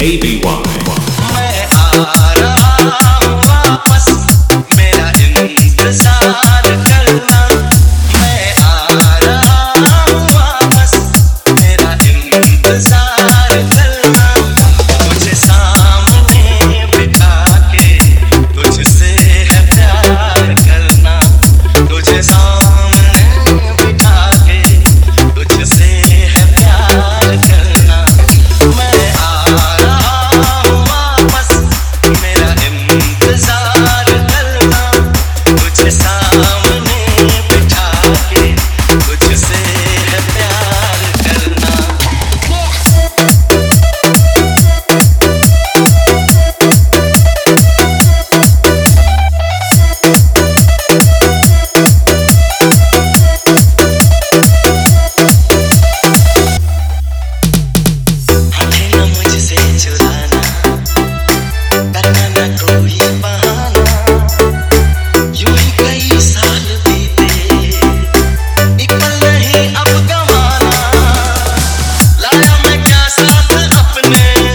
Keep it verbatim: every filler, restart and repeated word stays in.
A B Y। मैं आ रहा हूँ वापस, मेरा इंतजार करना। मैं आ रहा हूँ वापस, मेरा इंतजार करना। तुझे सामने बिठा के तुझसे है प्यार करना। तुझे सामने बिठा के तुझसे है प्यार करना। मैं आ रहा हूँ वापस, मेरा इंतजार करना। तुझे सामने बिठा के तुझसे है प्यार करना। आंखें न मुझसे चुराना, करना न कोई बहाना। यूं ही कई साल बीते, एक पल नहीं अब गंवाना। लाया मैं क्या साथ अपने,